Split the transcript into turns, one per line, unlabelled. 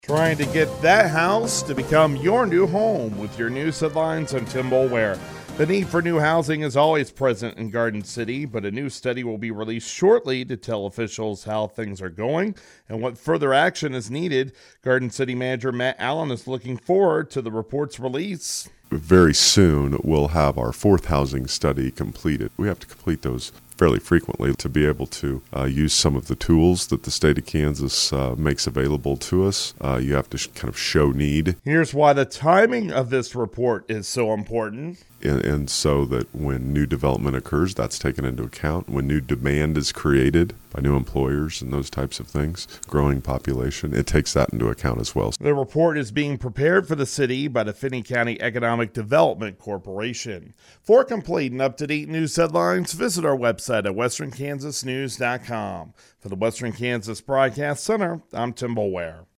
Trying to get that house to become your new home with your news headlines. I'm Tim Boulware. The need for new housing is always present in Garden City, but a new study will be released shortly to tell officials how things are going and what further action is needed. Garden City Manager Matt Allen is looking forward to the report's release.
Very soon, we'll have our fourth housing study completed. We have to complete those fairly frequently to be able to use some of the tools that the state of Kansas makes available to us. You have to kind of show need.
Here's why the timing of this report is so important.
And so that when new development occurs, that's taken into account. When new demand is created by new employers and those types of things, growing population, it takes that into account as well.
The report is being prepared for the city by the Finney County Economic Development Corporation. For complete and up-to-date news headlines, visit our website at westernkansasnews.com. For the Western Kansas Broadcast Center, I'm Tim Boulware.